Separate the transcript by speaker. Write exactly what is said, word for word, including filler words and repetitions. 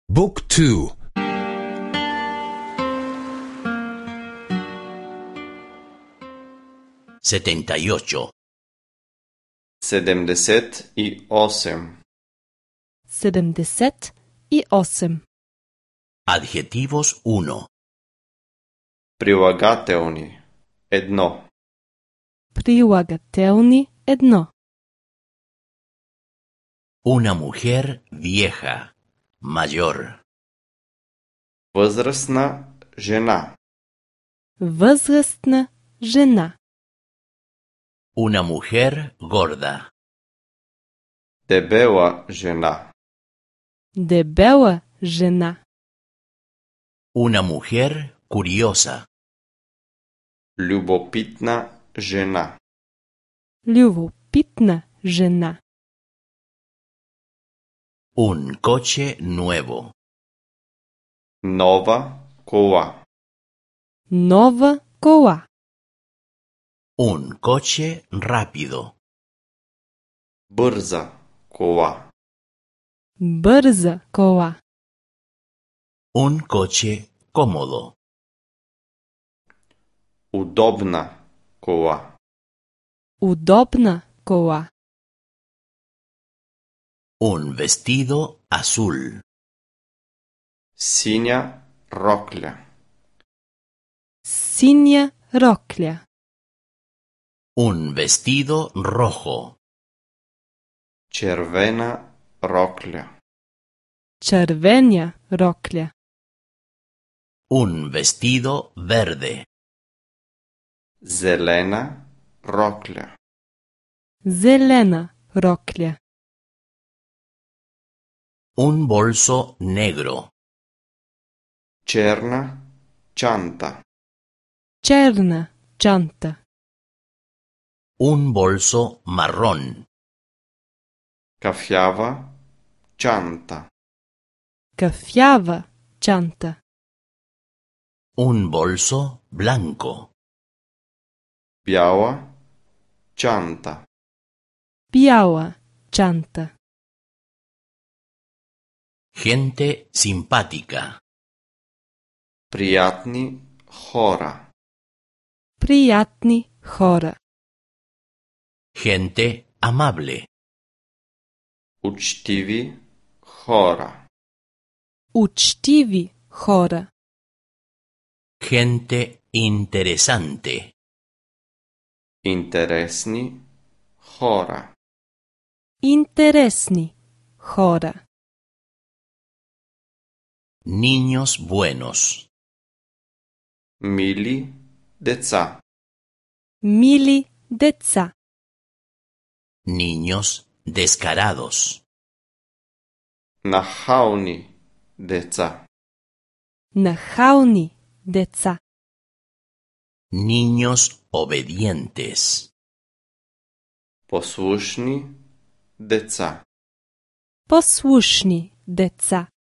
Speaker 1: บุ๊กทู
Speaker 2: setenta y ocho.
Speaker 3: Sedemdeset i osem.
Speaker 4: Sedemdeset i osem.
Speaker 2: Adjetivos uno.
Speaker 3: Прилагателни. Едно.
Speaker 4: Прилагателни едно.
Speaker 2: Una mujer vieja, mayor.
Speaker 3: Възрастна жена.
Speaker 4: Възрастна жена.
Speaker 2: Una mujer gorda.
Speaker 3: Дебела жена.
Speaker 4: Дебела жена.
Speaker 2: Una mujer curiosa.
Speaker 3: Любопитна жена.
Speaker 4: Любопитна жена.
Speaker 2: Un coche nuevo.
Speaker 3: Нова кола.
Speaker 4: Нова кола.
Speaker 2: Un coche rápido.
Speaker 3: Бърза кола.
Speaker 4: Бърза кола.
Speaker 2: Un coche cómodo.
Speaker 3: Удобна кола.
Speaker 4: Удобна кола.
Speaker 2: Un vestido azul.
Speaker 3: Синя рокля.
Speaker 4: Синя рокля.
Speaker 2: Un vestido rojo.
Speaker 3: Червена рокля.
Speaker 4: Червена рокля.
Speaker 2: Un vestido verde.
Speaker 3: Зелена рокля.
Speaker 4: Зелена рокля.
Speaker 2: Un bolso negro.
Speaker 3: Черна чанта.
Speaker 4: Черна чанта.
Speaker 2: Un bolso marrón.
Speaker 3: Кафява чанта.
Speaker 4: Кафява чанта.
Speaker 2: Un bolso blanco.
Speaker 3: Бяла чанта.
Speaker 4: Бяла чанта.
Speaker 2: Gente simpática.
Speaker 3: Приятни хора.
Speaker 4: Приятни хора.
Speaker 2: Gente amable.
Speaker 3: Учтиви хора.
Speaker 4: Учтиви хора.
Speaker 2: Gente interesante.
Speaker 3: Интересни хора.
Speaker 4: Интересни хора.
Speaker 2: Niños buenos.
Speaker 3: Мили деца.
Speaker 4: Мили деца.
Speaker 2: Niños descarados.
Speaker 3: Нахални деца.
Speaker 4: Нахални деца.
Speaker 2: Niños obedientes.
Speaker 3: Послушни деца.
Speaker 4: Послушни деца.